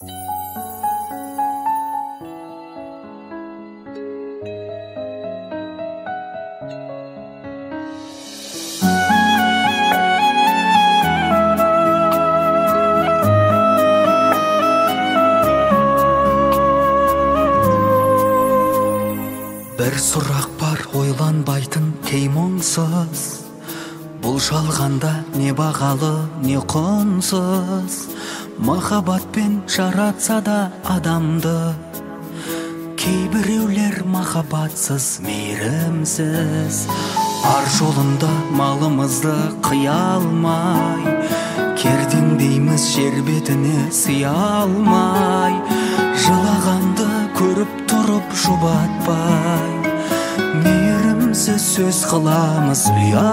Бір сұрақ бар ойланбайтын кеймонсыз, бұл жалғанда не бағалы, не құнсыз. Махаббатпен жаратса да адамды, кейбіреулер махаббатсыз, мейірімсіз. Ар жолында малымызды қия алмай, кердеңдейміз жер бетіне сыя алмай. Жылағанды көріп тұрып жұбатпай, мейірімсіз сөз қыламыз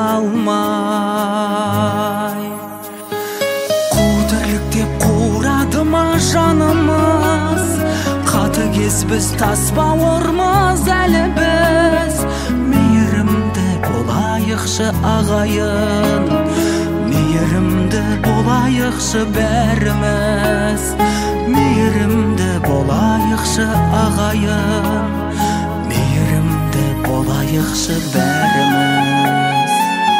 ұялмай. Қу тірлік деп қурады ма жанымыз, қатыгез біз, тас бауырмыз әлі біз. Мейірімді болайықшы ағайын, мейірімді болайықшы бәріміз. Мейірімді болайықшы ағайын, мейірімді болайықшы бәріміз.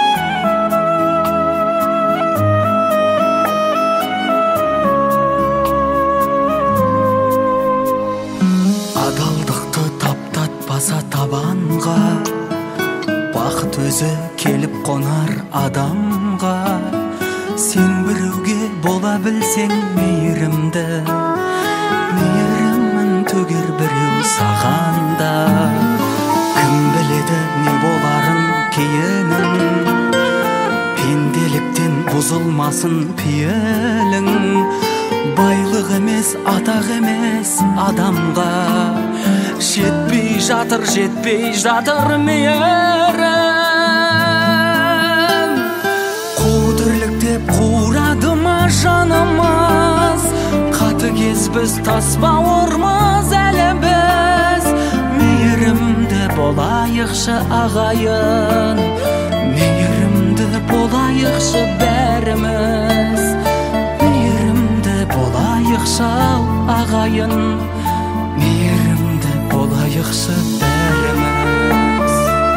Адалдықты таптатпаса табанға, бақыт өзі келіп қонар адамға. Сен біреуге бола білсең мейірімді, мейірімін төгер біреу сағанда. Кім біледі не боларын кейінін, пенделіктен бұзылмасын пейілің. Байлық емес, атақ емес адамға, жетпей жатыр мейірім. Қу тірлік деп қурады ма жанымыз, қатыгез біз, тас бауырмыз әлі біз. Мейірімді болайықшы ағайын, мейірімді болайықшы бәріміз. Мейірімді болайықшы ағайын, мейірімді болайықшы бәріміз.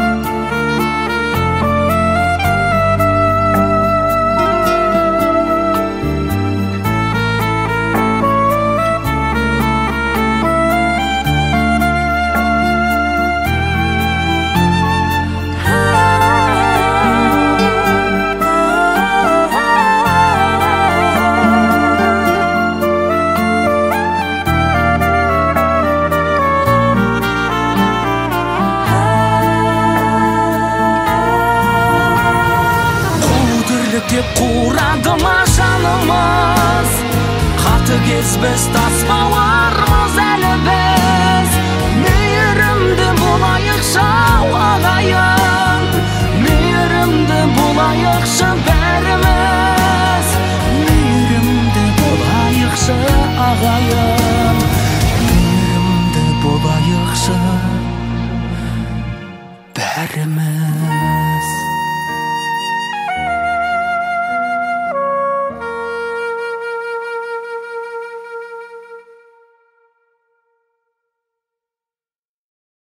Деп қурады ма жанымыз, қатыгез біз, тас бауырмыз әлі біз. Мейірімді болайықшы ағайын, мейірімді болайықшы бәріміз. Мейірімді болайықшы ағайын, мейірімді болайықшы бәріміз.